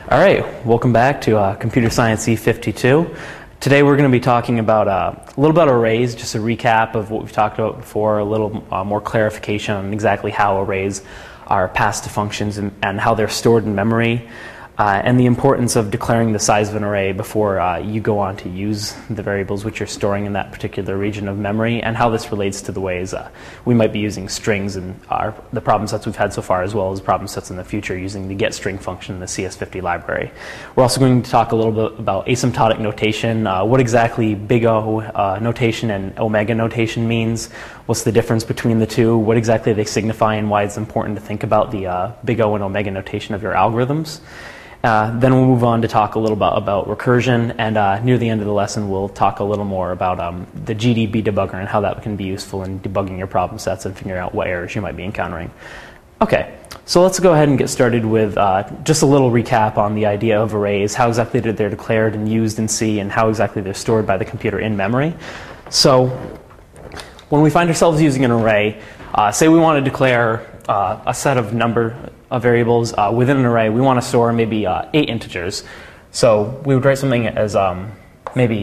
All right, welcome back to Computer Science E52. Today we're going to be talking about a little about arrays, just a recap of what we've talked about before, a little more clarification on exactly how arrays are passed to functions and how they're stored in memory, and the importance of declaring the size of an array before you go on to use the variables which you're storing in that particular region of memory, and how this relates to the ways we might be using strings and the problem sets we've had so far, as well as problem sets in the future using the getString function in the CS50 library. We're also going to talk a little bit about asymptotic notation, what exactly big O notation and omega notation means, what's the difference between the two, what exactly they signify, and why it's important to think about the big O and omega notation of your algorithms. Then we'll move on to talk a little bit about recursion, and near the end of the lesson we'll talk a little more about the GDB debugger and how that can be useful in debugging your problem sets and figuring out what errors you might be encountering. Okay, so let's go ahead and get started with just a little recap on the idea of arrays, how exactly they're declared and used in C, and how exactly they're stored by the computer in memory. So when we find ourselves using an array, say we want to declare a set of variables within an array. We want to store maybe 8 integers. So we would write something as maybe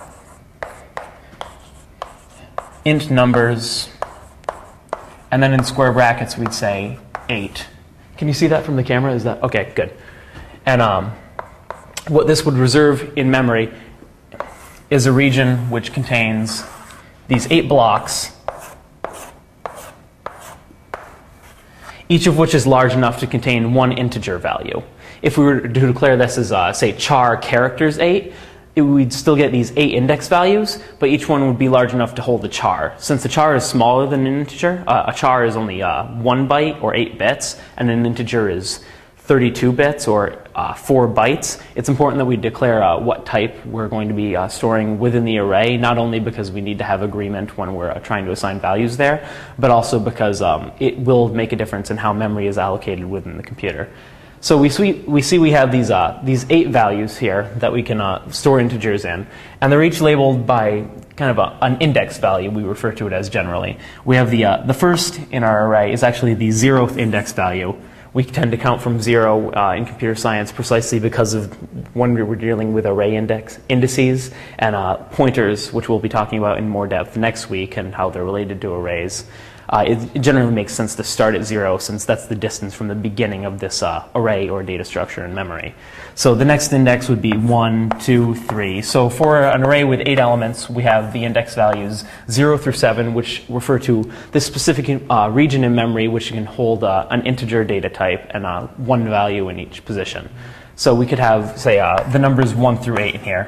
int numbers, and then in square brackets we'd say 8. Can you see that from the camera? Is that okay? Good. And what this would reserve in memory is a region which contains these 8 blocks, each of which is large enough to contain one integer value. If we were to declare this as, say, char characters 8, we'd still get these 8 index values, but each one would be large enough to hold a char. Since a char is smaller than an integer, a char is only 1 byte or 8 bits, and an integer is 32 bits or 4 bytes, it's important that we declare what type we're going to be storing within the array, not only because we need to have agreement when we're trying to assign values there, but also because it will make a difference in how memory is allocated within the computer. So we have these 8 values here that we can store integers in, and they're each labeled by kind of an index value. We refer to it as generally. We have the first in our array is actually the 0th index value. We tend to count from 0 in computer science precisely because of when we were dealing with array indices and pointers, which we'll be talking about in more depth next week and how they're related to arrays. It generally makes sense to start at 0 since that's the distance from the beginning of this array or data structure in memory. So the next index would be 1, 2, 3. So for an array with 8 elements, we have the index values 0 through 7, which refer to this specific region in memory which can hold an integer data type and one value in each position. So we could have, say, the numbers 1 through 8 in here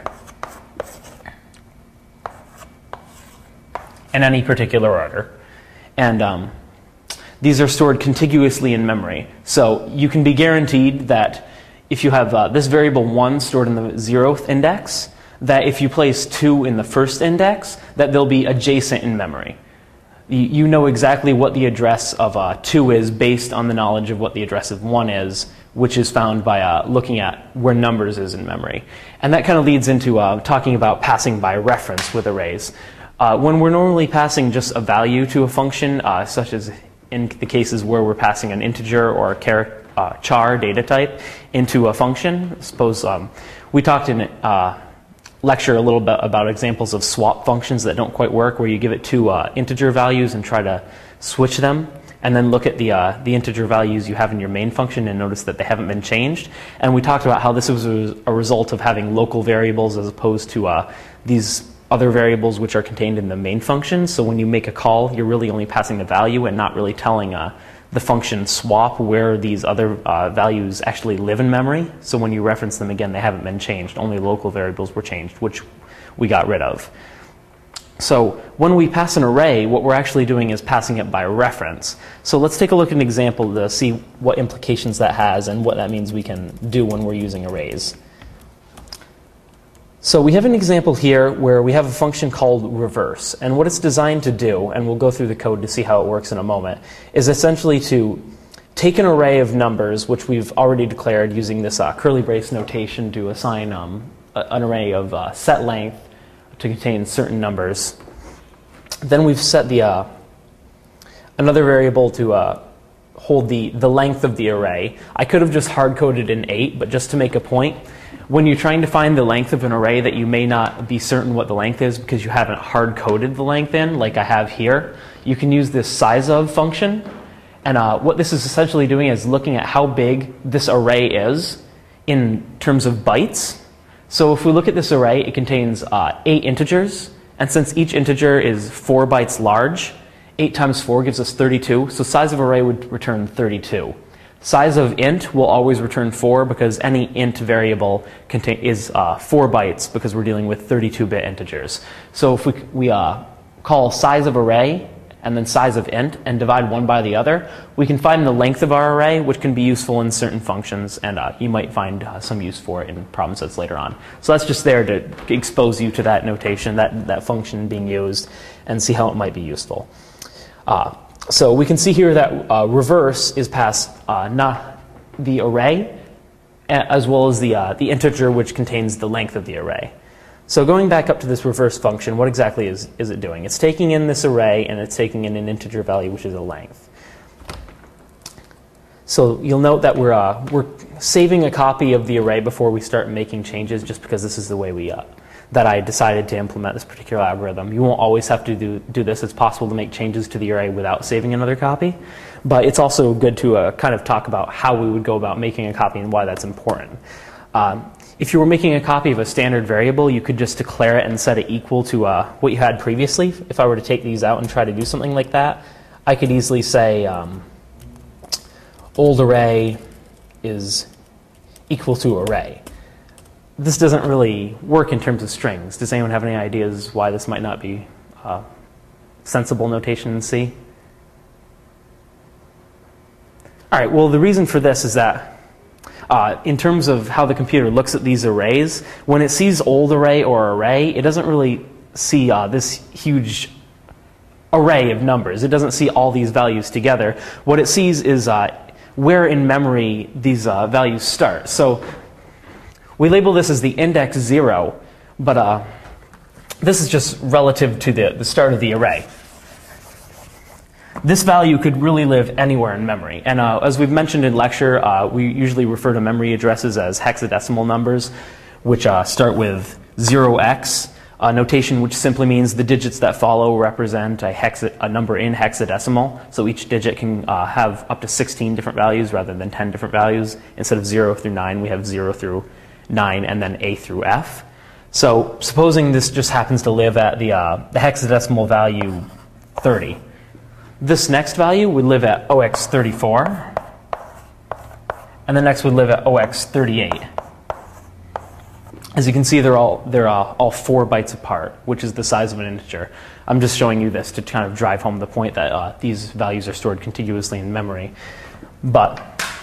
in any particular order. And these are stored contiguously in memory. So you can be guaranteed that if you have this variable 1 stored in the 0th index, that if you place 2 in the first index, that they'll be adjacent in memory. You know exactly what the address of 2 is based on the knowledge of what the address of 1 is, which is found by looking at where numbers is in memory. And that kind of leads into talking about passing by reference with arrays. When we're normally passing just a value to a function, such as in the cases where we're passing an integer or a char data type into a function, suppose we talked in lecture a little bit about examples of swap functions that don't quite work, where you give it 2 integer values and try to switch them, and then look at the integer values you have in your main function and notice that they haven't been changed. And we talked about how this was a result of having local variables as opposed to these other variables which are contained in the main function. So when you make a call, you're really only passing the value and not really telling the function swap where these other values actually live in memory. So when you reference them again, they haven't been changed. Only local variables were changed, which we got rid of. So when we pass an array, what we're actually doing is passing it by reference. So let's take a look at an example to see what implications that has and what that means we can do when we're using arrays. So we have an example here where we have a function called reverse, and what it's designed to do, and we'll go through the code to see how it works in a moment, is essentially to take an array of numbers, which we've already declared using this curly brace notation to assign an array of set length to contain certain numbers. Then we've set the another variable to hold the length of the array. I could have just hard-coded an 8, but just to make a point, when you're trying to find the length of an array that you may not be certain what the length is because you haven't hard-coded the length in, like I have here, you can use this size of function. And what this is essentially doing is looking at how big this array is in terms of bytes. So if we look at this array, it contains 8 integers. And since each integer is 4 bytes large, 8 times 4 gives us 32. So size of array would return 32. Size of int will always return 4 because any int variable is 4 bytes because we're dealing with 32-bit integers. So if we call size of array and then size of int and divide one by the other, we can find the length of our array, which can be useful in certain functions, and you might find some use for it in problem sets later on. So that's just there to expose you to that notation, that function being used, and see how it might be useful. So we can see here that reverse is past not the array, as well as the integer which contains the length of the array. So going back up to this reverse function, what exactly is it doing? It's taking in this array and it's taking in an integer value, which is a length. So you'll note that we're saving a copy of the array before we start making changes, just because this is the way that I decided to implement this particular algorithm. You won't always have to do this. It's possible to make changes to the array without saving another copy. But it's also good to kind of talk about how we would go about making a copy and why that's important. If you were making a copy of a standard variable, you could just declare it and set it equal to what you had previously. If I were to take these out and try to do something like that, I could easily say old array is equal to array. This doesn't really work in terms of strings. Does anyone have any ideas why this might not be sensible notation in C? All right, well, the reason for this is that in terms of how the computer looks at these arrays, when it sees old array or array, it doesn't really see this huge array of numbers. It doesn't see all these values together. What it sees is where in memory these values start. So we label this as the index 0, but this is just relative to the start of the array. This value could really live anywhere in memory. And as we've mentioned in lecture, we usually refer to memory addresses as hexadecimal numbers, which start with 0x, notation which simply means the digits that follow represent a number in hexadecimal. So each digit can have up to 16 different values rather than 10 different values. Instead of 0 through 9, we have 0 through 9 and then A through F. So supposing this just happens to live at the hexadecimal value 30. This next value would live at OX34, and the next would live at OX38. As you can see, they're all 4 bytes apart, which is the size of an integer. I'm just showing you this to kind of drive home the point that these values are stored contiguously in memory. But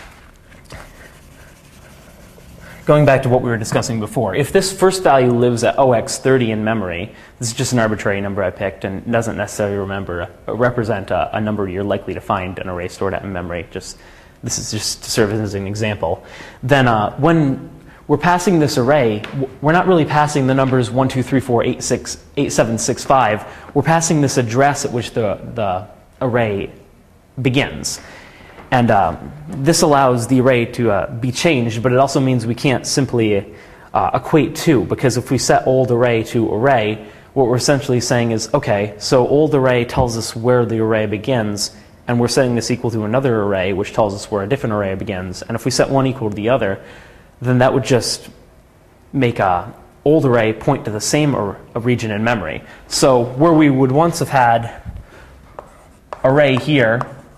going back to what we were discussing before, if this first value lives at OX30 in memory, this is just an arbitrary number I picked and doesn't necessarily represent a number you're likely to find an array stored at in memory. This is just to serve as an example. Then when we're passing this array, we're not really passing the numbers 1, 2, 3, 4, 8, 6, 8, 7, 6, 5. We're passing this address at which the array begins. And this allows the array to be changed, but it also means we can't simply equate to, because if we set old array to array, what we're essentially saying is, okay, so old array tells us where the array begins, and we're setting this equal to another array, which tells us where a different array begins. And if we set one equal to the other, then that would just make old array point to the same region in memory. So where we would once have had array here,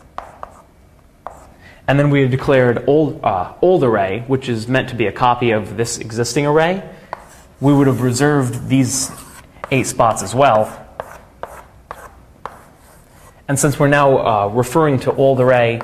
and then we have declared old array, which is meant to be a copy of this existing array, we would have reserved these 8 spots as well. And since we're now referring to old array,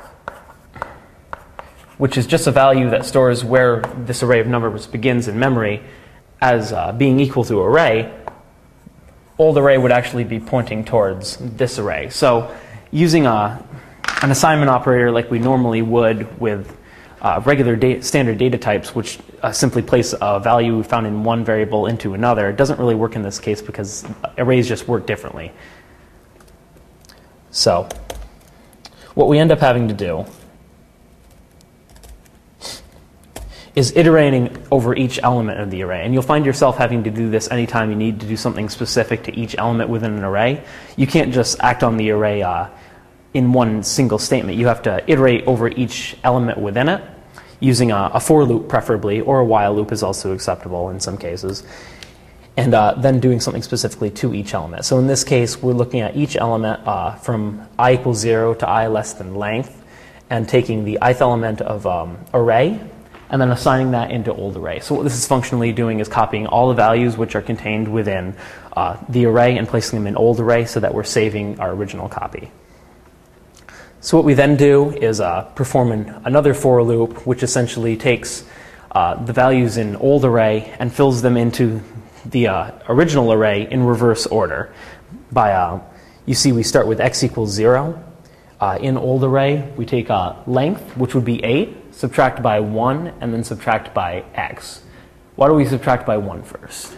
which is just a value that stores where this array of numbers begins in memory, as being equal to array, old array would actually be pointing towards this array. So using an assignment operator like we normally would with regular standard data types, which simply place a value found in one variable into another, doesn't really work in this case because arrays just work differently. So what we end up having to do is iterating over each element of the array. And you'll find yourself having to do this anytime you need to do something specific to each element within an array. You can't just act on the array in one single statement. You have to iterate over each element within it using a for loop preferably, or a while loop is also acceptable in some cases, and then doing something specifically to each element. So in this case, we're looking at each element from I equals 0 to I less than length, and taking the ith element of array, and then assigning that into old array. So what this is functionally doing is copying all the values which are contained within the array and placing them in old array so that we're saving our original copy. So what we then do is perform another for loop, which essentially takes the values in old array and fills them into the original array in reverse order. You see we start with x equals 0. In old array, we take length, which would be 8, subtract by 1, and then subtract by x. Why do we subtract by 1 first?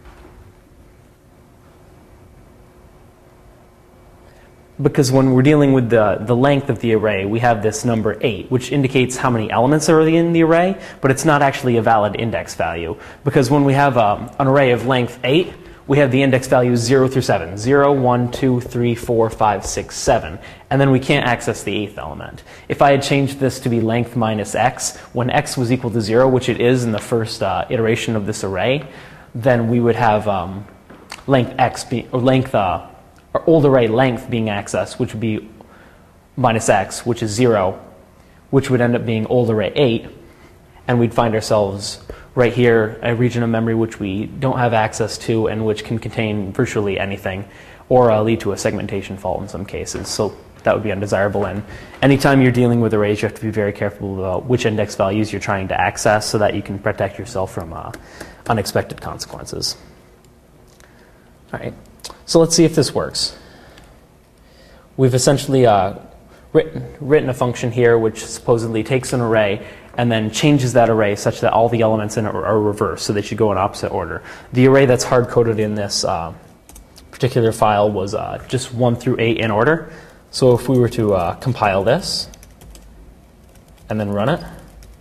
Because when we're dealing with the length of the array, we have this number 8, which indicates how many elements are in the array, but it's not actually a valid index value. Because when we have an array of length 8, we have the index values 0 through 7. 0, 1, 2, 3, 4, 5, 6, 7. And then we can't access the 8th element. If I had changed this to be length minus x, when x was equal to 0, which it is in the first iteration of this array, then we would have length x, or old array length being accessed, which would be minus x, which is 0, which would end up being old array 8. And we'd find ourselves right here, a region of memory which we don't have access to and which can contain virtually anything, or lead to a segmentation fault in some cases. So that would be undesirable. And anytime you're dealing with arrays, you have to be very careful about which index values you're trying to access so that you can protect yourself from unexpected consequences. All right, so let's see if this works. We've essentially written a function here which supposedly takes an array and then changes that array such that all the elements in it are reversed, so they should go in opposite order. The array that's hard-coded in this particular file was just 1 through 8 in order. So if we were to compile this and then run it,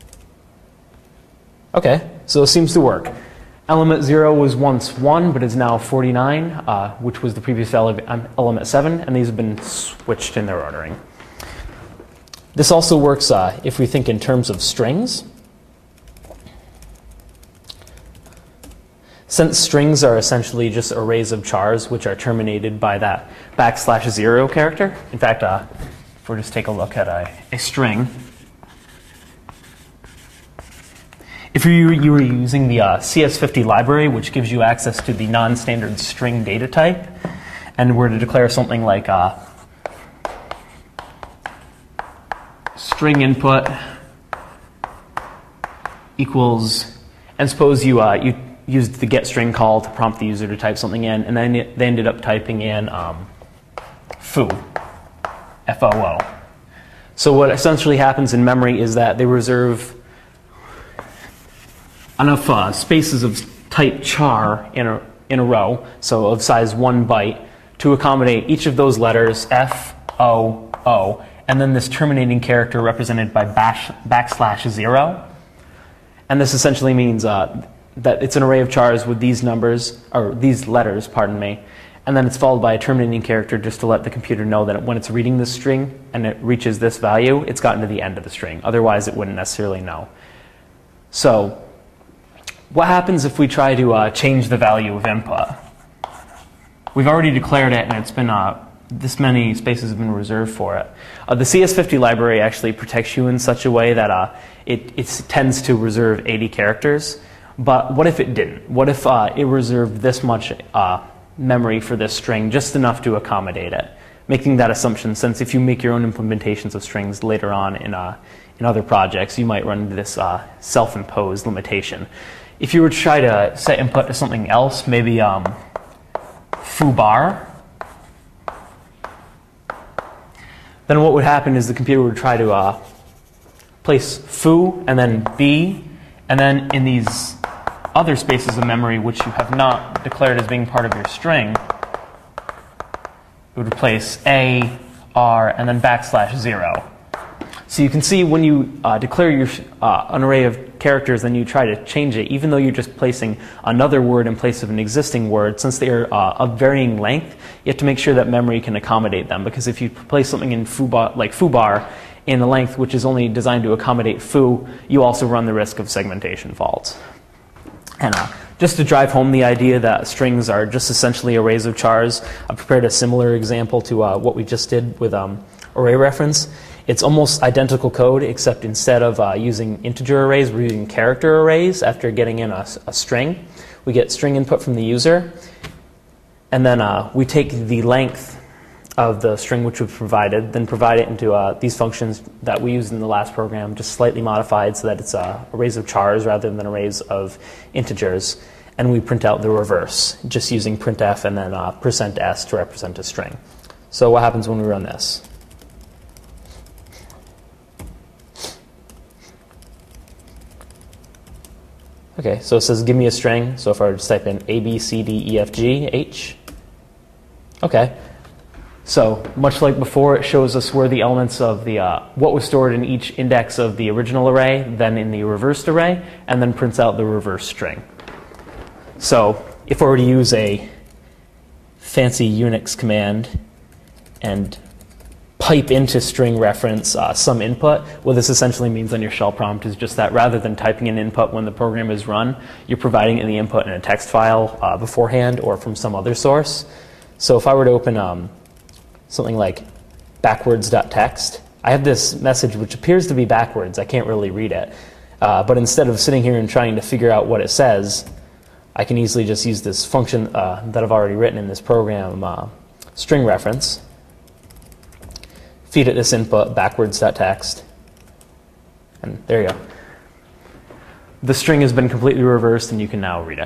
okay, so it seems to work. Element 0 was once 1, but is now 49, which was the previous value of element 7, and these have been switched in their ordering. This also works if we think in terms of strings. Since strings are essentially just arrays of chars which are terminated by that \0 character. In fact, if we just take a look at a string, if you were using the CS50 library, which gives you access to the non-standard string data type, and were to declare something like string input equals, and suppose you used the getString call to prompt the user to type something in, and then they ended up typing in foo, F-O-O. So what essentially happens in memory is that they reserve enough spaces of type char in a row, so of size 1 byte, to accommodate each of those letters, F, O, O, and then this terminating character represented by \0. And this essentially means that it's an array of chars with these numbers, or these letters, pardon me, and then it's followed by a terminating character just to let the computer know that when it's reading this string and it reaches this value, it's gotten to the end of the string. Otherwise, it wouldn't necessarily know. So what happens if we try to change the value of input? We've already declared it, and it's been this many spaces have been reserved for it. The CS50 library actually protects you in such a way that it tends to reserve 80 characters. But what if it didn't? What if it reserved this much memory for this string, just enough to accommodate it? Making that assumption, since if you make your own implementations of strings later on in other projects, you might run into this self-imposed limitation. If you were to try to set input to something else, maybe foobar, then what would happen is the computer would try to place foo and then b, and then in these other spaces of memory which you have not declared as being part of your string, it would replace a, R, and then \0. So you can see when you declare an array of characters and you try to change it, even though you're just placing another word in place of an existing word, since they are of varying length, you have to make sure that memory can accommodate them. Because if you place something in foobar, like foobar in a length which is only designed to accommodate foo, you also run the risk of segmentation faults. And just to drive home the idea that strings are just essentially arrays of chars, I prepared a similar example to what we just did with array reference. It's almost identical code, except instead of using integer arrays, we're using character arrays after getting in a string. We get string input from the user, and then we take the length of the string which we've provided, then provide it into these functions that we used in the last program, just slightly modified so that it's arrays of chars rather than arrays of integers. And we print out the reverse, just using printf and then %s to represent a string. So what happens when we run this? Okay, so it says give me a string. So if I were to type in A, B, C, D, E, F, G, H. Okay. So much like before, it shows us where the elements of the what was stored in each index of the original array, then in the reversed array, and then prints out the reverse string. So if I were to use a fancy Unix command and pipe into string reference some input, what this essentially means on your shell prompt is just that rather than typing in input when the program is run, you're providing the input in a text file beforehand or from some other source. So if I were to open something like backwards.txt, I have this message which appears to be backwards. I can't really read it. But instead of sitting here and trying to figure out what it says, I can easily just use this function that I've already written in this program, string reference, feed it this input, backwards.txt, and there you go. The string has been completely reversed and you can now read it.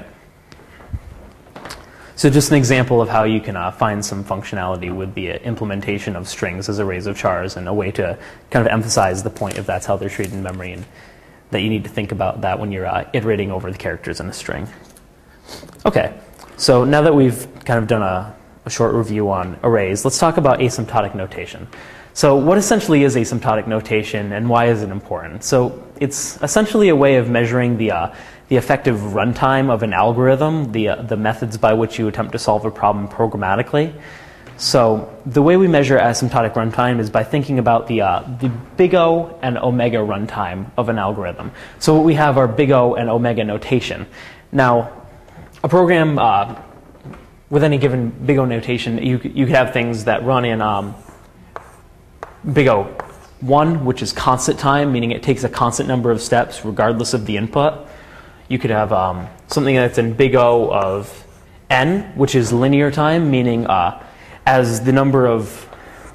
So just an example of how you can find some functionality with the implementation of strings as arrays of chars, and a way to kind of emphasize the point if that's how they're treated in memory, and that you need to think about that when you're iterating over the characters in a string. Okay, so now that we've kind of done a short review on arrays, let's talk about asymptotic notation. So what essentially is asymptotic notation and why is it important? So it's essentially a way of measuring the effective runtime of an algorithm, the methods by which you attempt to solve a problem programmatically. So the way we measure asymptotic runtime is by thinking about the big O and omega runtime of an algorithm. So what we have are big O and omega notation. Now, a program with any given big O notation, you could have things that run in big O1, which is constant time, meaning it takes a constant number of steps regardless of the input. You could have something that's in big O of n, which is linear time, meaning as the number of,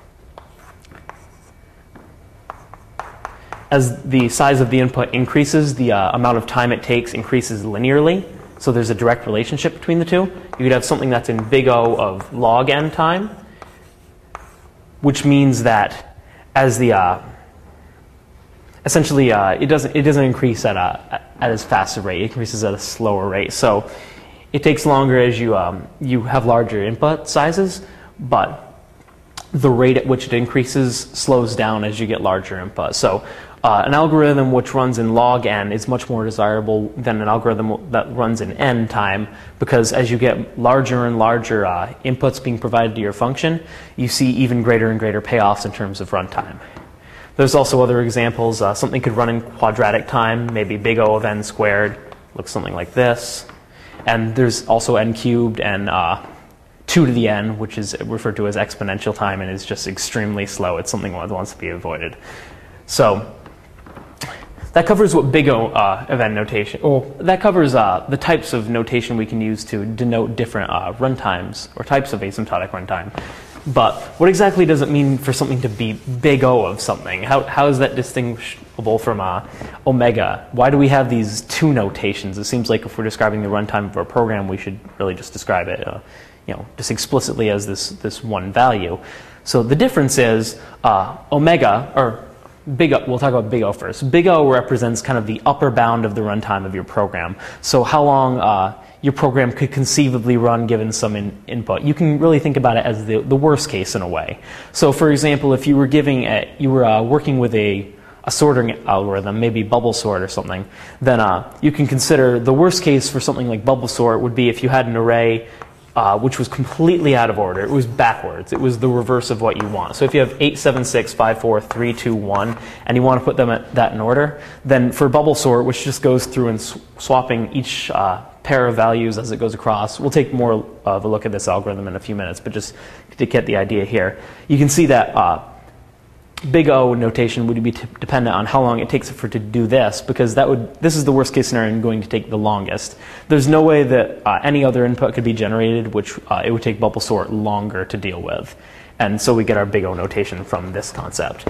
as the size of the input increases, the amount of time it takes increases linearly. So there's a direct relationship between the two. You could have something that's in big O of log n time, which means that as the essentially it doesn't increase at as fast a rate. It increases at a slower rate. So it takes longer as you have larger input sizes, but the rate at which it increases slows down as you get larger input. So an algorithm which runs in log n is much more desirable than an algorithm that runs in n time, because as you get larger and larger inputs being provided to your function, you see even greater and greater payoffs in terms of runtime. There's also other examples. Something could run in quadratic time, maybe big O of n squared, looks something like this. And there's also n cubed and 2 to the n, which is referred to as exponential time and is just extremely slow. It's something that wants to be avoided. So that covers what big O of n notation, that covers the types of notation we can use to denote different runtimes or types of asymptotic runtime. But what exactly does it mean for something to be big O of something? How is that distinguishable from omega? Why do we have these two notations? It seems like if we're describing the runtime of our program, we should really just describe it just explicitly as this one value. So the difference is omega, or big O, we'll talk about big O first. Big O represents kind of the upper bound of the runtime of your program. So how long your program could conceivably run given some input. You can really think about it as the worst case in a way. So for example, if you were working with a sorting algorithm, maybe bubble sort or something, then you can consider the worst case for something like bubble sort would be if you had an array which was completely out of order. It was backwards. It was the reverse of what you want. So if you have 8, 7, 6, 5, 4, 3, 2, 1, and you want to put them that in order, then for bubble sort, which just goes through and swapping each pair of values as it goes across, we'll take more of a look at this algorithm in a few minutes, but just to get the idea here, you can see that big O notation would be dependent on how long it takes for it to do this, because this is the worst case scenario and going to take the longest. There's no way that any other input could be generated, which it would take bubble sort longer to deal with. And so we get our big O notation from this concept.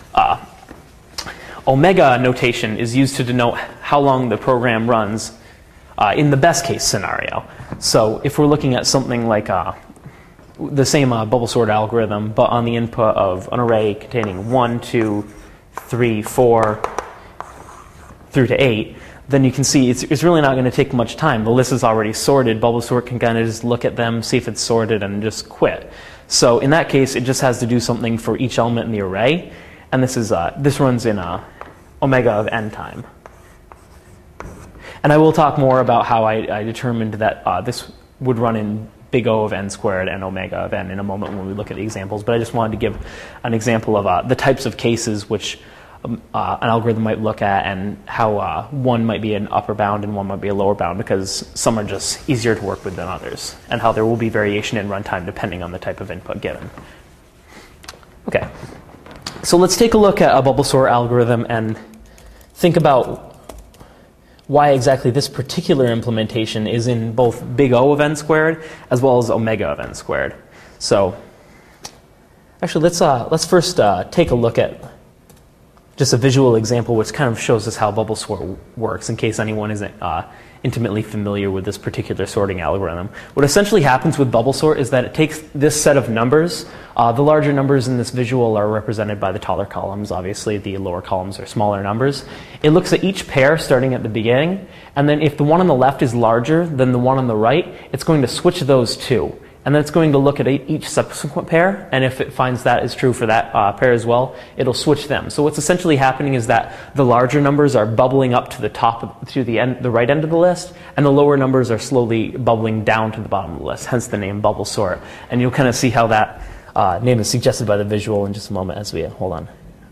Omega notation is used to denote how long the program runs in the best case scenario. So if we're looking at something like the same bubble sort algorithm, but on the input of an array containing 1, 2, 3, 4, through to 8, then you can see it's really not going to take much time. The list is already sorted. Bubble sort can kind of just look at them, see if it's sorted, and just quit. So in that case, it just has to do something for each element in the array, and this runs in omega of n time. And I will talk more about how I determined that this would run in big O of n squared and omega of n in a moment when we look at the examples, but I just wanted to give an example of the types of cases which an algorithm might look at, and how one might be an upper bound and one might be a lower bound, because some are just easier to work with than others, and how there will be variation in runtime depending on the type of input given. Okay, so let's take a look at a bubble sort algorithm and think about why exactly this particular implementation is in both big O of n squared as well as omega of n squared. So actually, let's first take a look at just a visual example which kind of shows us how bubble sort works, in case anyone isn't intimately familiar with this particular sorting algorithm. What essentially happens with bubble sort is that it takes this set of numbers. The larger numbers in this visual are represented by the taller columns. Obviously, the lower columns are smaller numbers. It looks at each pair starting at the beginning, and then if the one on the left is larger than the one on the right, it's going to switch those two. And then it's going to look at each subsequent pair, and if it finds that is true for that pair as well, it'll switch them. So what's essentially happening is that the larger numbers are bubbling up to the top, to the right end of the list, and the lower numbers are slowly bubbling down to the bottom of the list, hence the name bubble sort. And you'll kind of see how that name is suggested by the visual in just a moment as we hold on.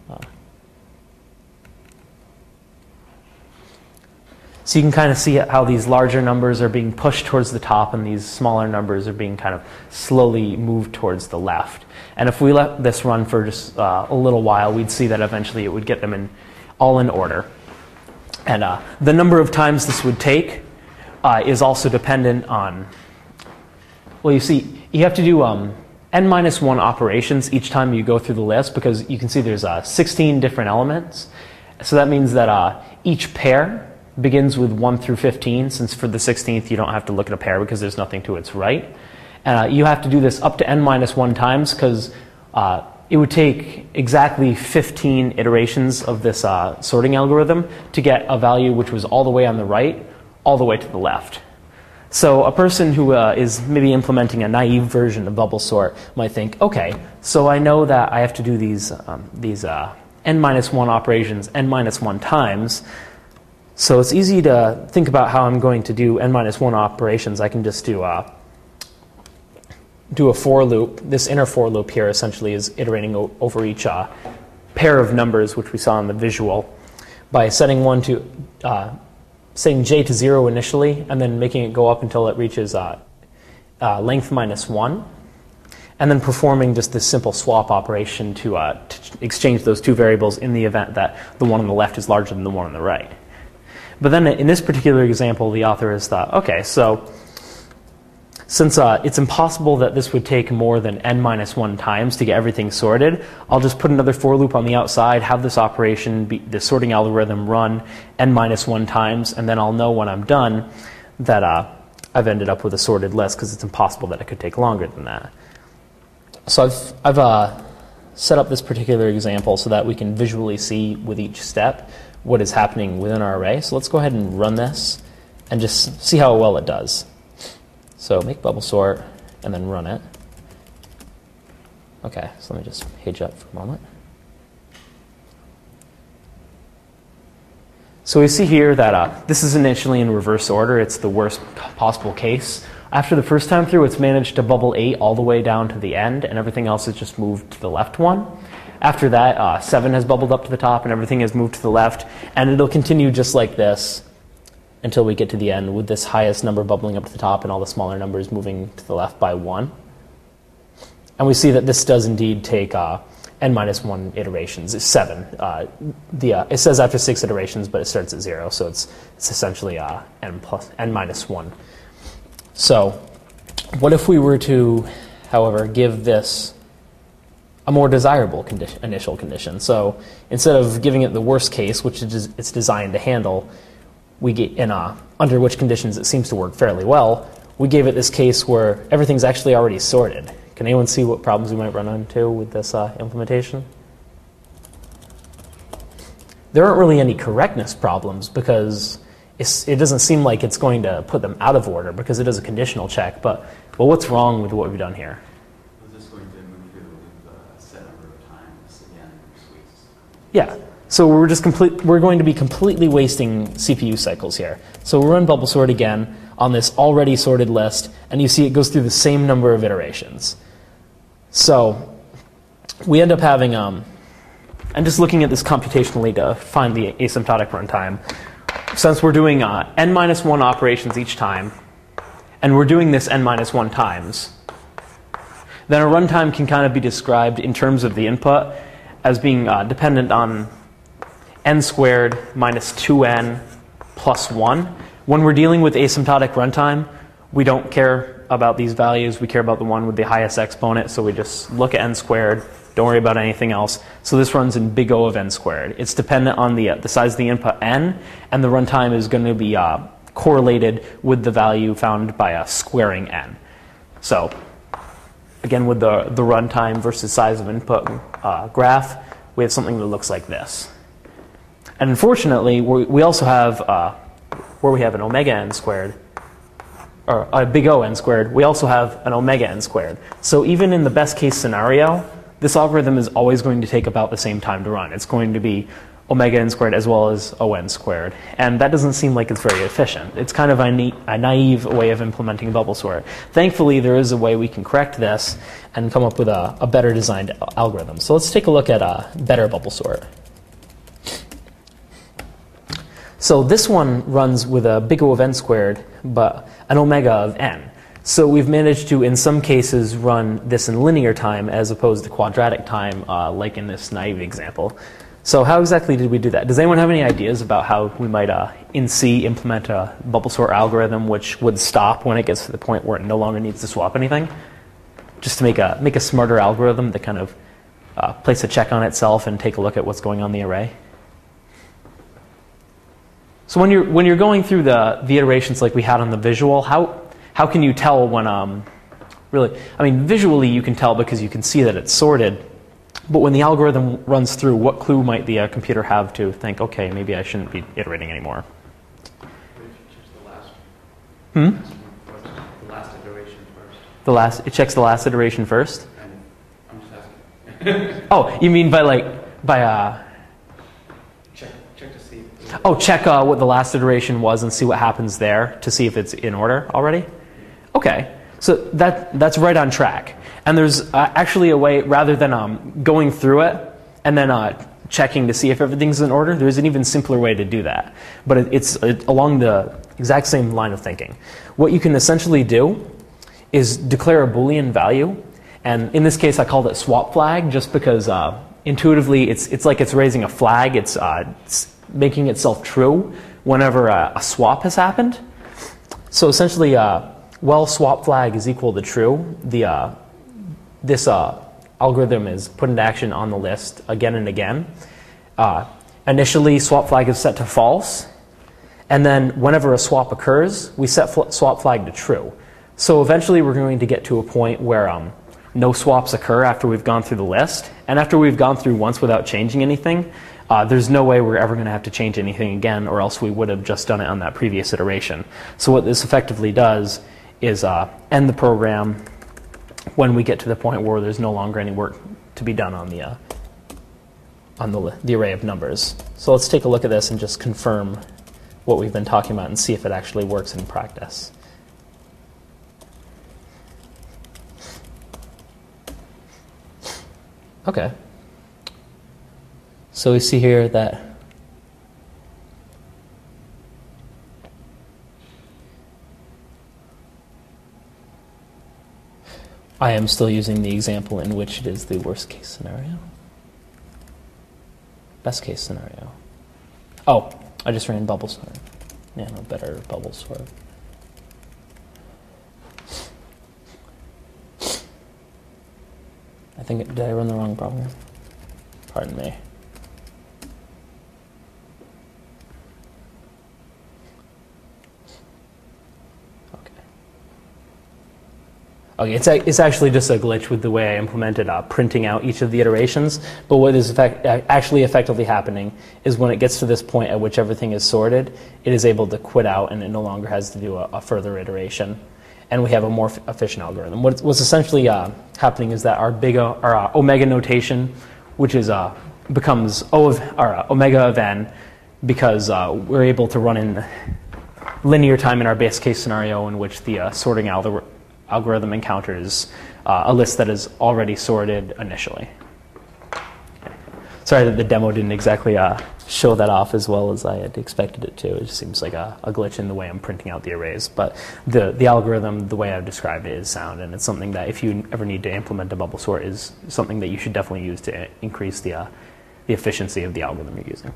So you can kind of see how these larger numbers are being pushed towards the top and these smaller numbers are being kind of slowly moved towards the left. And if we let this run for just a little while, we'd see that eventually it would get them all in order. And the number of times this would take is also dependent on, well, you see, you have to do n-1 operations each time you go through the list, because you can see there's 16 different elements. So that means that each pair begins with 1 through 15, since for the 16th you don't have to look at a pair because there's nothing to its right. You have to do this up to n-1 times, because it would take exactly 15 iterations of this sorting algorithm to get a value which was all the way on the right, all the way to the left. So a person who is maybe implementing a naive version of bubble sort might think, okay, so I know that I have to do these n-1 operations n-1 times. So it's easy to think about how I'm going to do n-1 operations. I can just do a for loop. This inner for loop here essentially is iterating over each pair of numbers, which we saw in the visual, by setting setting j to 0 initially, and then making it go up until it reaches length -1, and then performing just this simple swap operation to exchange those two variables in the event that the one on the left is larger than the one on the right. But then in this particular example, the author has thought, okay, so since it's impossible that this would take more than n-1 times to get everything sorted, I'll just put another for loop on the outside, have this operation, the sorting algorithm run n-1 times, and then I'll know when I'm done that I've ended up with a sorted list, because it's impossible that it could take longer than that. So I've set up this particular example so that we can visually see with each step what is happening within our array. So let's go ahead and run this and just see how well it does. So make bubble sort and then run it. Okay, so let me just page up for a moment. So we see here that this is initially in reverse order. It's the worst possible case. After the first time through, it's managed to bubble 8 all the way down to the end, and everything else has just moved to the left one. After that, 7 has bubbled up to the top, and everything has moved to the left, and it'll continue just like this until we get to the end, with this highest number bubbling up to the top and all the smaller numbers moving to the left by 1. And we see that this does indeed take n minus 1 iterations. It's 7. It says after 6 iterations, but it starts at 0, so it's essentially n minus 1. So what if we were to, however, give this a more desirable initial condition? So instead of giving it the worst case, which it's designed to handle, we get under which conditions it seems to work fairly well, we gave it this case where everything's actually already sorted. Can anyone see what problems we might run into with this implementation? There aren't really any correctness problems because it doesn't seem like it's going to put them out of order because it does a conditional check. But well, what's wrong with what we've done here? Is this going to move through a set number of times again? Yeah. So we're going to be completely wasting CPU cycles here. So we'll run bubble sort again on this already sorted list, and you see it goes through the same number of iterations. So we end up having, I'm just looking at this computationally to find the asymptotic runtime. Since we're doing n minus 1 operations each time, and we're doing this n minus 1 times, then a runtime can kind of be described in terms of the input as being dependent on n squared minus 2n plus 1. When we're dealing with asymptotic runtime, we don't care about these values. We care about the one with the highest exponent, so we just look at n squared. Don't worry about anything else. So this runs in big O of n squared. It's dependent on the size of the input n, and the runtime is going to be correlated with the value found by squaring n. So again, with the runtime versus size of input graph, we have something that looks like this. And unfortunately, we also have, where we have an omega n squared, or a big O n squared, we also have an omega n squared. So even in the best case scenario, this algorithm is always going to take about the same time to run. It's going to be omega n squared as well as O n squared. And that doesn't seem like it's very efficient. It's kind of a naive way of implementing bubble sort. Thankfully, there is a way we can correct this and come up with a better designed algorithm. So let's take a look at a better bubble sort. So this one runs with a big O of n squared, but an omega of n. So we've managed to, in some cases, run this in linear time as opposed to quadratic time, like in this naive example. So how exactly did we do that? Does anyone have any ideas about how we might, in C, implement a bubble sort algorithm which would stop when it gets to the point where it no longer needs to swap anything? Just to make a smarter algorithm that kind of place a check on itself and take a look at what's going on in the array? So when you're going through the iterations like we had on the visual, how can you tell when really? I mean, visually you can tell because you can see that it's sorted. But when the algorithm runs through, what clue might the computer have to think, okay, maybe I shouldn't be iterating anymore? The last iteration first. It checks the last iteration first. I'm just asking. Oh, you mean by Check to see. check what the last iteration was and see what happens there to see if it's in order already? Okay, so that's right on track. And there's actually a way, rather than going through it and then checking to see if everything's in order, there's an even simpler way to do that. But it's along the exact same line of thinking. What you can essentially do is declare a Boolean value. And in this case, I called it swap flag just because intuitively it's like it's raising a flag. It's making itself true whenever a swap has happened. So essentially, while swap flag is equal to true, this algorithm is put into action on the list again and again. Initially, swap flag is set to false. And then whenever a swap occurs, we set swap flag to true. So eventually, we're going to get to a point where no swaps occur after we've gone through the list. And after we've gone through once without changing anything, there's no way we're ever going to have to change anything again, or else we would have just done it on that previous iteration. So what this effectively does is end the program when we get to the point where there's no longer any work to be done on the array of numbers. So let's take a look at this and just confirm what we've been talking about and see if it actually works in practice. Okay. So we see here that I am still using the example in which it is the worst case scenario. Best case scenario. Oh, I just ran bubble sort. Yeah, no, better bubble sort. I think, did I run the wrong problem? Pardon me. Okay, it's actually just a glitch with the way I implemented printing out each of the iterations. But what is actually effectively happening is when it gets to this point at which everything is sorted, it is able to quit out and it no longer has to do a further iteration. And we have a more efficient algorithm. What's essentially happening is that our omega notation, which is becomes omega of n, because we're able to run in linear time in our base case scenario in which the sorting algorithm encounters a list that is already sorted initially. Sorry that the demo didn't exactly show that off as well as I had expected it to. It just seems like a glitch in the way I'm printing out the arrays. But the algorithm, the way I've described it, is sound, and it's something that if you ever need to implement a bubble sort is something that you should definitely use to increase the efficiency of the algorithm you're using.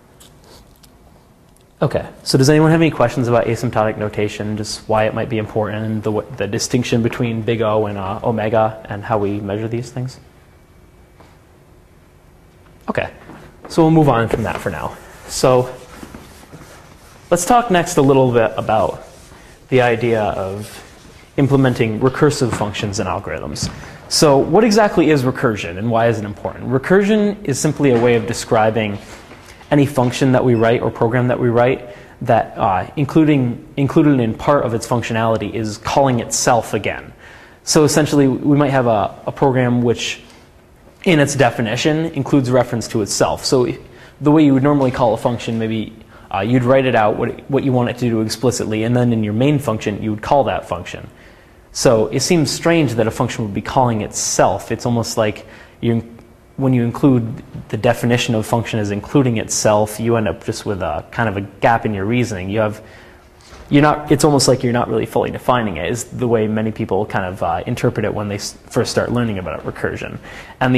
Okay, so does anyone have any questions about asymptotic notation, just why it might be important, the distinction between big O and omega, and how we measure these things? Okay, so we'll move on from that for now. So let's talk next a little bit about the idea of implementing recursive functions in algorithms. So what exactly is recursion and why is it important? Recursion is simply a way of describing any function that we write or program that we write that included in part of its functionality is calling itself again. So essentially we might have a program which in its definition includes reference to itself. So the way you would normally call a function, maybe you'd write it out what you want it to do explicitly, and then in your main function you would call that function. So it seems strange that a function would be calling itself. It's almost like when you include the definition of function as including itself, you end up just with a kind of a gap in your reasoning. It's almost like you're not really fully defining it, is the way many people kind of interpret it when they first start learning about recursion. And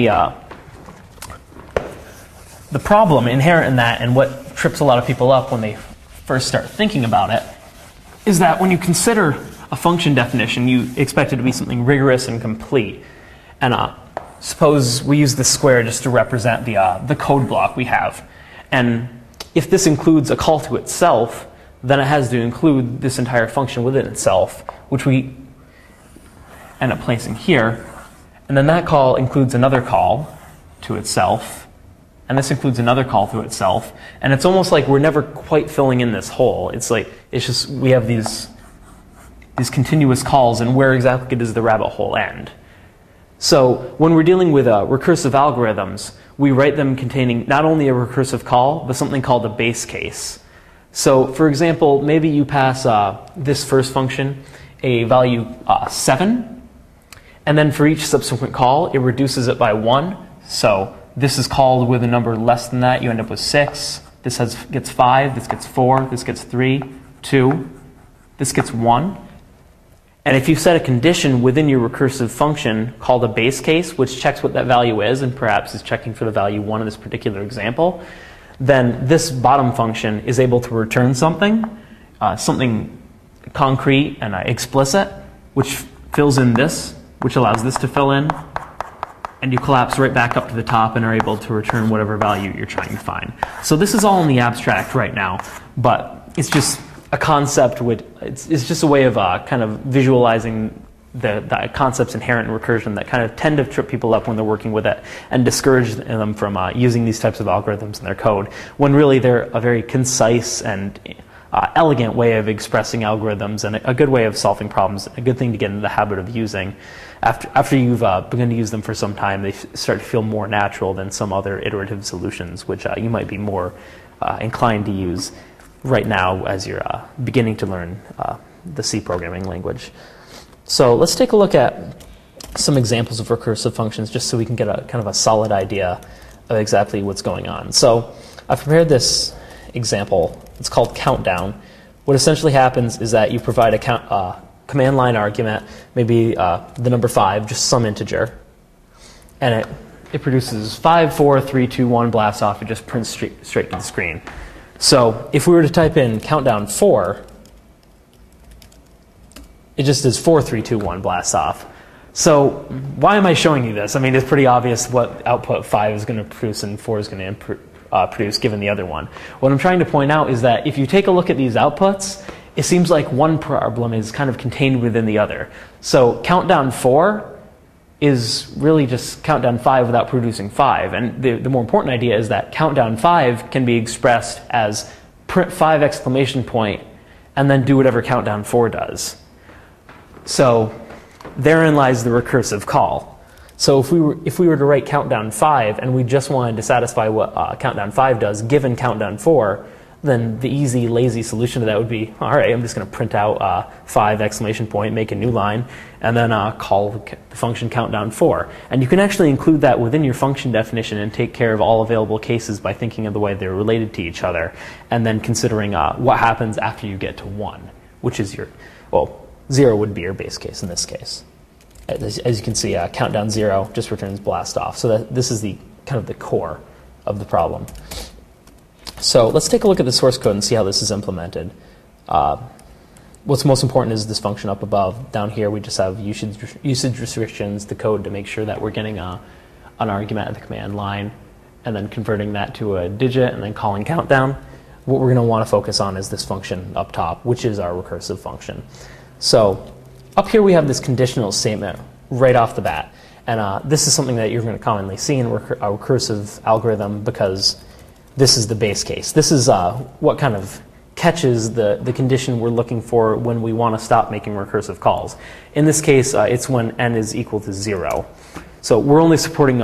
the problem inherent in that, and what trips a lot of people up when they first start thinking about it, is that when you consider a function definition, you expect it to be something rigorous and complete. And suppose we use the square just to represent the code block we have. And if this includes a call to itself, then it has to include this entire function within itself, which we end up placing here. And then that call includes another call to itself. And this includes another call to itself. And it's almost like we're never quite filling in this hole. It's just we have these continuous calls, and where exactly does the rabbit hole end? So when we're dealing with recursive algorithms, we write them containing not only a recursive call, but something called a base case. So for example, maybe you pass this first function a value 7, and then for each subsequent call, it reduces it by 1. So this is called with a number less than that, you end up with 6. This gets 5, this gets 4, this gets 3, 2, this gets 1. And if you set a condition within your recursive function called a base case, which checks what that value is, and perhaps is checking for the value 1 in this particular example, then this bottom function is able to return something concrete and explicit, which fills in this, which allows this to fill in, and you collapse right back up to the top and are able to return whatever value you're trying to find. So this is all in the abstract right now, but it's just a concept it's just a way of kind of visualizing the concepts inherent in recursion that kind of tend to trip people up when they're working with it and discourage them from using these types of algorithms in their code, when really they're a very concise and elegant way of expressing algorithms and a good way of solving problems, a good thing to get into the habit of using. After you've begun to use them for some time, they start to feel more natural than some other iterative solutions, which you might be more inclined to use right now as you're beginning to learn the C programming language. So let's take a look at some examples of recursive functions just so we can get a kind of a solid idea of exactly what's going on. So I've prepared this example. It's called countdown. What essentially happens is that you provide a command line argument, maybe the number 5, just some integer, and it produces 5, 4, 3, 2, 1, blast off. It just prints straight to the screen. So if we were to type in countdown 4, it just does 4, 3, 2, 1, blast off. So why am I showing you this? I mean, it's pretty obvious what output 5 is going to produce and 4 is going to produce given the other one. What I'm trying to point out is that if you take a look at these outputs, it seems like one problem is kind of contained within the other. So countdown 4 is really just countdown 5 without producing 5. And the more important idea is that countdown 5 can be expressed as print 5 exclamation point and then do whatever countdown 4 does. So therein lies the recursive call. So if we were to write countdown 5 and we just wanted to satisfy what countdown 5 does given countdown 4, then the easy, lazy solution to that would be, all right, I'm just going to print out 5 exclamation point, make a new line, and then call the function countdown 4. And you can actually include that within your function definition and take care of all available cases by thinking of the way they're related to each other, and then considering what happens after you get to 1, which is your, well, 0 would be your base case in this case. As you can see, countdown 0 just returns blast off. So this is the kind of the core of the problem. So let's take a look at the source code and see how this is implemented. What's most important is this function up above. Down here we just have usage restrictions, the code to make sure that we're getting an argument at the command line and then converting that to a digit and then calling countdown. What we're going to want to focus on is this function up top, which is our recursive function. So up here we have this conditional statement right off the bat. And this is something that you're going to commonly see in a recursive algorithm because this is the base case. This is what kind of catches the condition we're looking for when we want to stop making recursive calls. In this case, it's when n is equal to 0. So we're only supporting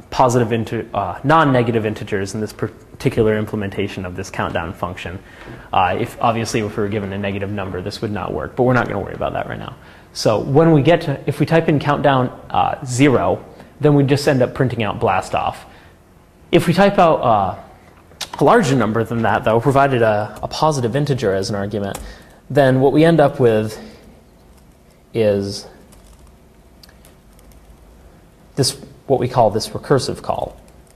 non-negative integers in this particular implementation of this countdown function. Obviously, if we were given a negative number, this would not work, but we're not going to worry about that right now. So when we get to, if we type in countdown 0, then we just end up printing out blast off. If we type out a larger number than that, though, provided a positive integer as an argument, then what we end up with is this, what we call this recursive call.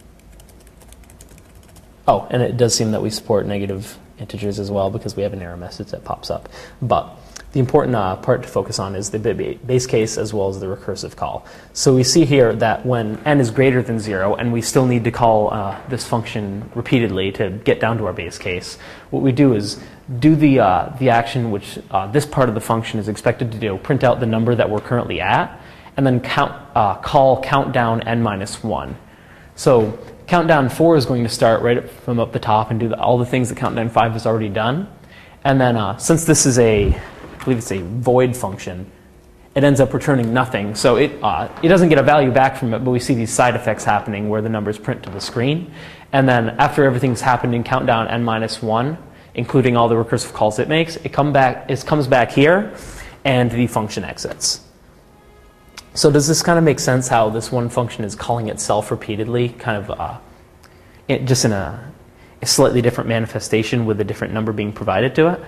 Oh, and it does seem that we support negative integers as well because we have an error message that pops up. But the important part to focus on is the base case as well as the recursive call. So we see here that when n is greater than 0 and we still need to call this function repeatedly to get down to our base case, what we do is do the action which this part of the function is expected to do, print out the number that we're currently at, and then call countdown n minus 1. So countdown 4 is going to start right from up the top and do all the things that countdown 5 has already done. And then since this is I believe it's a void function, it ends up returning nothing. So it doesn't get a value back from it, but we see these side effects happening where the numbers print to the screen. And then after everything's happened in countdown n minus 1, including all the recursive calls it makes, it comes back here and the function exits. So does this kind of make sense how this one function is calling itself repeatedly, kind of just in a slightly different manifestation with a different number being provided to it?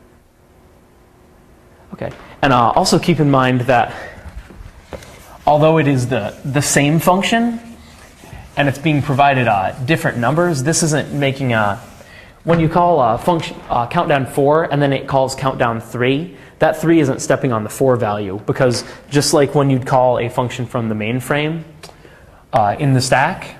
Okay, and also keep in mind that although it is the same function and it's being provided different numbers, this isn't making when you call function countdown 4 and then it calls countdown 3, that 3 isn't stepping on the 4 value because just like when you'd call a function from the mainframe in the stack,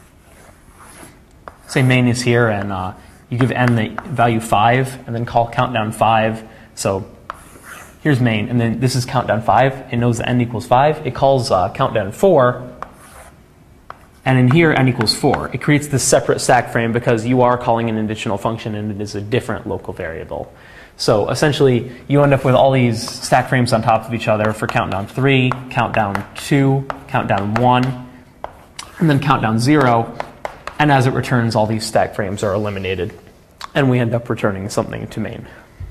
say main is here and you give n the value 5 and then call countdown 5, so here's main, and then this is countdown 5. It knows that n equals 5. It calls countdown 4, And in here, n equals 4. It creates this separate stack frame because you are calling an additional function and it is a different local variable. So essentially, you end up with all these stack frames on top of each other for countdown 3, countdown 2, countdown 1, and then countdown 0. And as it returns, all these stack frames are eliminated. And we end up returning something to main.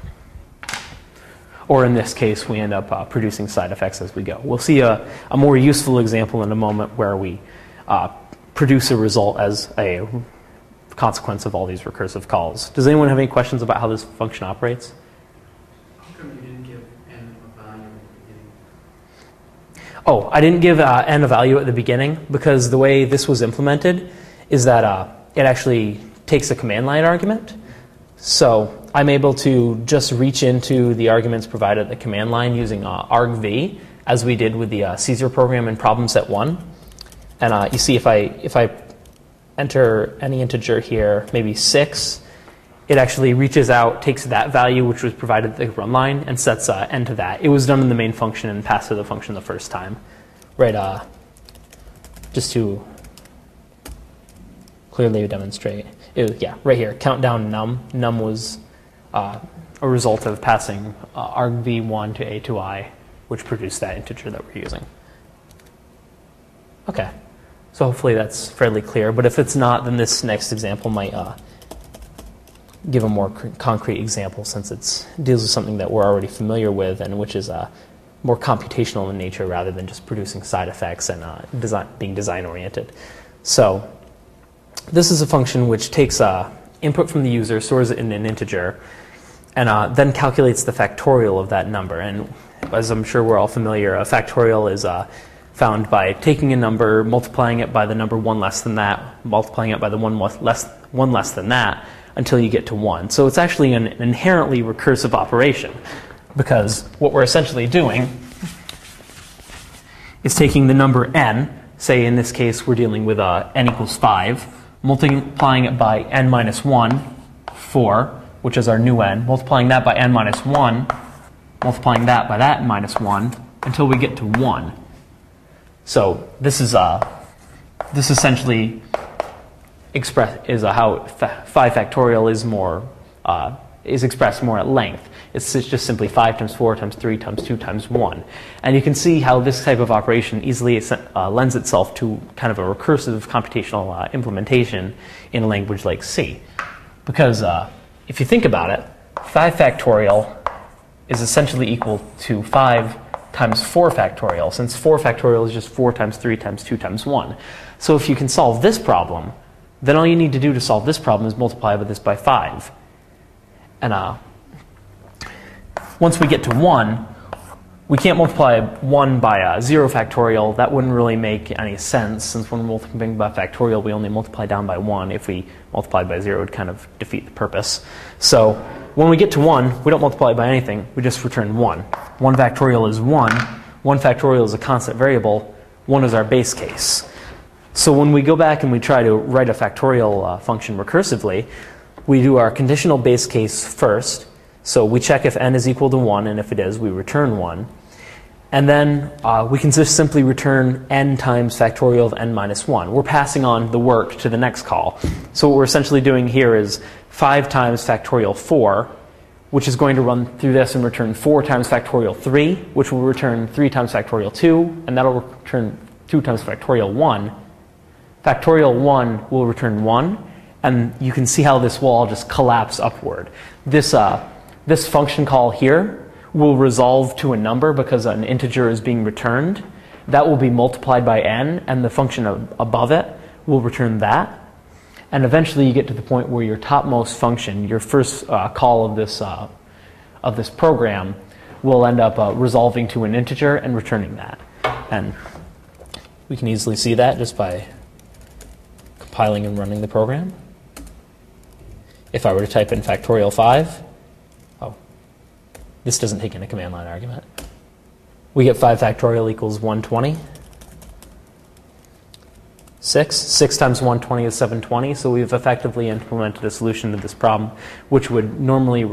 Or in this case, we end up producing side effects as we go. We'll see a more useful example in a moment where we produce a result as a consequence of all these recursive calls. Does anyone have any questions about how this function operates? How come you didn't give n a value at the beginning? Oh, I didn't give n a value at the beginning because the way this was implemented is that it actually takes a command line argument. So I'm able to just reach into the arguments provided at the command line using argv, as we did with the Caesar program in problem set 1. And you see if I enter any integer here, maybe 6, it actually reaches out, takes that value which was provided at the run line, and sets n to that. It was done in the main function and passed to the function the first time. Right, just to clearly demonstrate. Yeah, right here, countdown num. Num was a result of passing argv1 to a to I, which produced that integer that we're using. Okay, so hopefully that's fairly clear. But if it's not, then this next example might give a more concrete example, since it deals with something that we're already familiar with, and which is more computational in nature rather than just producing side effects and being design-oriented. So this is a function which takes input from the user, stores it in an integer, and then calculates the factorial of that number. And as I'm sure we're all familiar, a factorial is found by taking a number, multiplying it by the number 1 less than that, multiplying it by the one less than that, until you get to 1. So it's actually an inherently recursive operation, because what we're essentially doing is taking the number n, say in this case we're dealing with n equals 5, multiplying it by n minus 1, 4, which is our new n, multiplying that by n minus 1, multiplying that by that minus 1, until we get to 1. So this essentially is how 5 factorial is expressed more at length. It's just simply 5 times 4 times 3 times 2 times 1. And you can see how this type of operation easily lends itself to kind of a recursive computational implementation in a language like C. Because if you think about it, 5 factorial is essentially equal to 5 times 4 factorial, since 4 factorial is just 4 times 3 times 2 times 1. So if you can solve this problem, then all you need to do to solve this problem is multiply this by 5. And once we get to 1, we can't multiply 1 by 0 factorial. That wouldn't really make any sense, since when we're multiplying by factorial, we only multiply down by 1. If we multiplied by 0, it would kind of defeat the purpose. So when we get to 1, we don't multiply by anything. We just return 1. 1 factorial is 1. 1 factorial is a constant variable. 1 is our base case. So when we go back and we try to write a factorial function recursively, we do our conditional base case first. So we check if n is equal to 1, and if it is, we return 1. And then we can just simply return n times factorial of n minus 1. We're passing on the work to the next call. So what we're essentially doing here is 5 times factorial 4, which is going to run through this and return 4 times factorial 3, which will return 3 times factorial 2, and that'll return 2 times factorial 1. Factorial 1 will return 1, and you can see how this will all just collapse upward. This function call here will resolve to a number because an integer is being returned. That will be multiplied by n, and the function above it will return that. And eventually you get to the point where your topmost function, your first call of this program, will end up resolving to an integer and returning that. And we can easily see that just by compiling and running the program. If I were to type in factorial 5, this doesn't take in a command line argument. We get 5 factorial equals 120. 6 times 120 is 720, so we've effectively implemented a solution to this problem, which would normally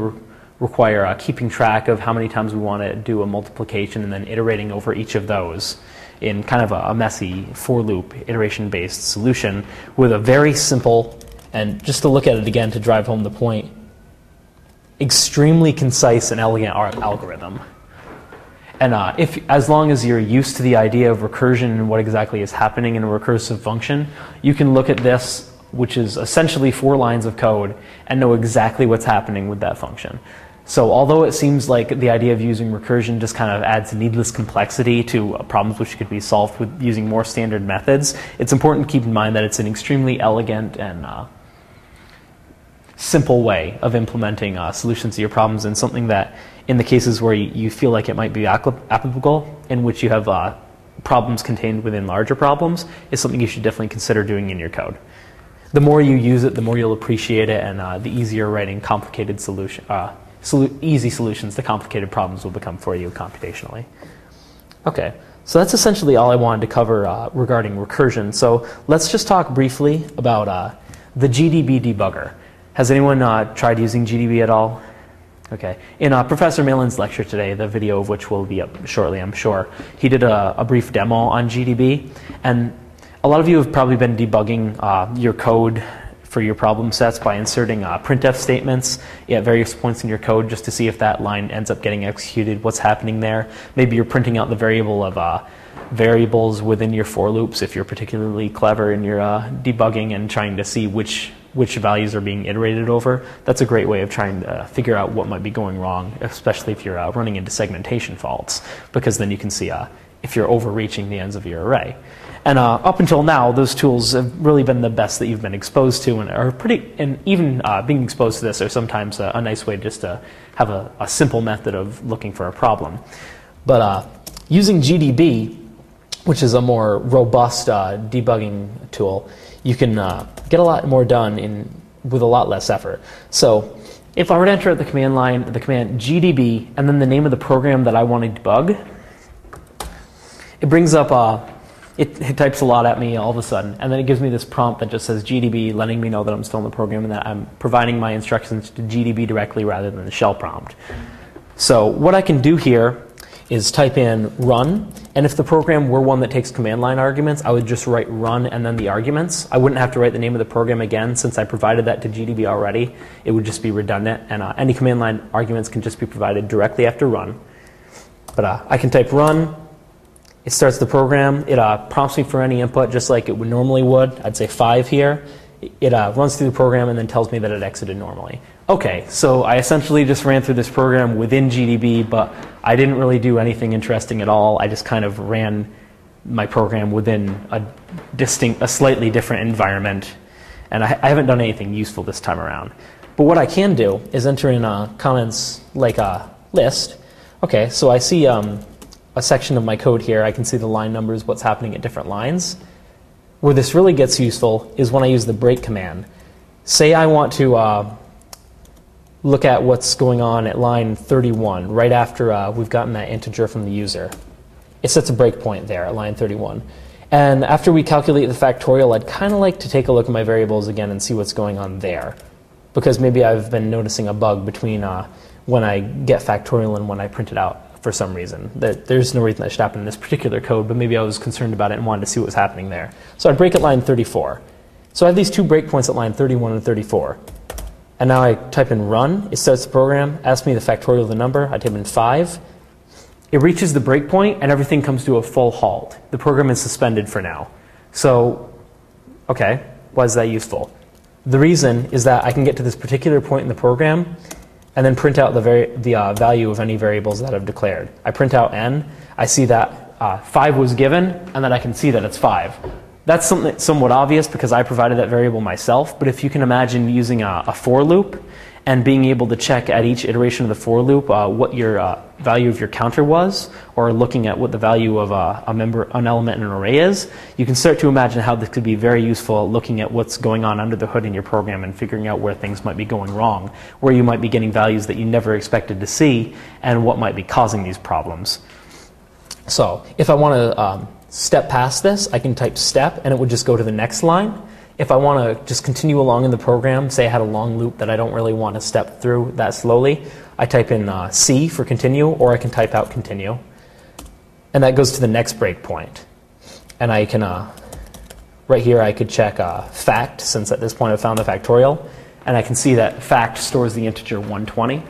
require keeping track of how many times we want to do a multiplication and then iterating over each of those. in kind of a messy for loop iteration-based solution with a very simple, and just to look at it again to drive home the point, extremely concise and elegant algorithm. And as long as you're used to the idea of recursion and what exactly is happening in a recursive function, you can look at this, which is essentially 4 lines of code, and know exactly what's happening with that function. So although it seems like the idea of using recursion just kind of adds needless complexity to problems which could be solved with using more standard methods, it's important to keep in mind that it's an extremely elegant and simple way of implementing solutions to your problems, and something that in the cases where you feel like it might be applicable, in which you have problems contained within larger problems, is something you should definitely consider doing in your code. The more you use it, the more you'll appreciate it, and the easier writing complicated easy solutions to complicated problems will become for you computationally. Okay, so that's essentially all I wanted to cover regarding recursion. So let's just talk briefly about the GDB debugger. Has anyone tried using GDB at all? Okay. In Professor Malin's lecture today, the video of which will be up shortly, I'm sure, he did a brief demo on GDB. And a lot of you have probably been debugging your code for your problem sets by inserting printf statements at various points in your code just to see if that line ends up getting executed, what's happening there. Maybe you're printing out the variable of variables within your for loops if you're particularly clever in your debugging and trying to see which values are being iterated over. That's a great way of trying to figure out what might be going wrong, especially if you're running into segmentation faults, because then you can see if you're overreaching the ends of your array. And up until now, those tools have really been the best that you've been exposed to, and are and even being exposed to this are sometimes a nice way just to have a simple method of looking for a problem. But using GDB, which is a more robust debugging tool, you can get a lot more done with a lot less effort. So if I were to enter at the command line the command GDB and then the name of the program that I want to debug, it brings up, it types a lot at me all of a sudden, and then it gives me this prompt that just says GDB, letting me know that I'm still in the program and that I'm providing my instructions to GDB directly rather than the shell prompt. So what I can do here is type in run, and if the program were one that takes command line arguments, I would just write run and then the arguments. I wouldn't have to write the name of the program again since I provided that to GDB already. It would just be redundant, and any command line arguments can just be provided directly after run. But I can type run, it starts the program, it prompts me for any input just like it would normally would. I'd say 5 here. It runs through the program and then tells me that it exited normally. Okay, so I essentially just ran through this program within GDB, but I didn't really do anything interesting at all. I just kind of ran my program within a slightly different environment, and I haven't done anything useful this time around. But what I can do is enter in comments like a list. Okay, so I see a section of my code here. I can see the line numbers, what's happening at different lines. Where this really gets useful is when I use the break command. Say I want to look at what's going on at line 31, right after we've gotten that integer from the user. It sets a breakpoint there at line 31. And after we calculate the factorial, I'd kind of like to take a look at my variables again and see what's going on there. Because maybe I've been noticing a bug between when I get factorial and when I print it out for some reason. There's no reason that should happen in this particular code, but maybe I was concerned about it and wanted to see what was happening there. So I'd break at line 34. So I have these 2 breakpoints at line 31 and 34. And now I type in run, it starts the program, asks me the factorial of the number, I type in 5. It reaches the breakpoint and everything comes to a full halt. The program is suspended for now. So, okay, why is that useful? The reason is that I can get to this particular point in the program and then print out the value of any variables that I've declared. I print out n, I see that 5 was given, and then I can see that it's 5. That's somewhat obvious because I provided that variable myself, but if you can imagine using a for loop and being able to check at each iteration of the for loop what your value of your counter was, or looking at what the value of an element in an array is, you can start to imagine how this could be very useful looking at what's going on under the hood in your program and figuring out where things might be going wrong, where you might be getting values that you never expected to see, and what might be causing these problems. So if I want to step past this, I can type step and it would just go to the next line. If I want to just continue along in the program, say I had a long loop that I don't really want to step through that slowly, I type in C for continue, or I can type out continue. And that goes to the next breakpoint. And I can, right here, I could check fact, since at this point I've found the factorial. And I can see that fact stores the integer 120.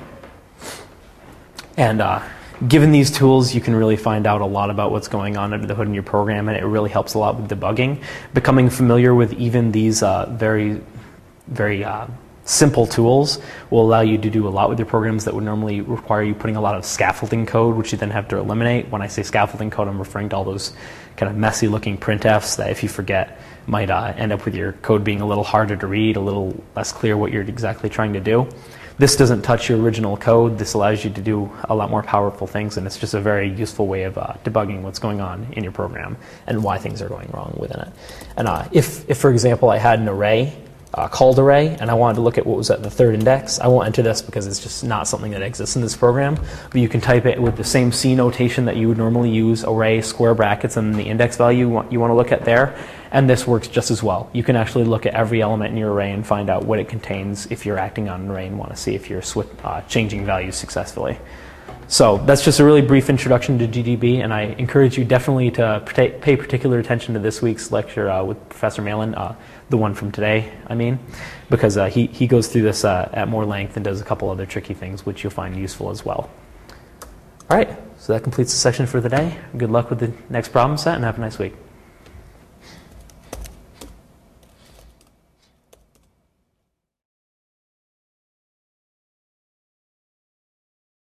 And given these tools, you can really find out a lot about what's going on under the hood in your program, and it really helps a lot with debugging. Becoming familiar with even these very simple tools will allow you to do a lot with your programs that would normally require you putting a lot of scaffolding code, which you then have to eliminate. When I say scaffolding code, I'm referring to all those kind of messy looking printfs that, if you forget, might end up with your code being a little harder to read, a little less clear what you're exactly trying to do. This doesn't touch your original code. This allows you to do a lot more powerful things, and it's just a very useful way of debugging what's going on in your program and why things are going wrong within it. And if, for example, I had an array, called array, and I wanted to look at what was at the third index, I won't enter this because it's just not something that exists in this program, but you can type it with the same C notation that you would normally use, array, square brackets, and the index value you want to look at there, and this works just as well. You can actually look at every element in your array and find out what it contains if you're acting on an array and want to see if you're changing values successfully. So that's just a really brief introduction to GDB, and I encourage you definitely to pay particular attention to this week's lecture with Professor Malin, the one from today, I mean, because he goes through this at more length and does a couple other tricky things which you'll find useful as well. All right, so that completes the section for the day. Good luck with the next problem set, and have a nice week.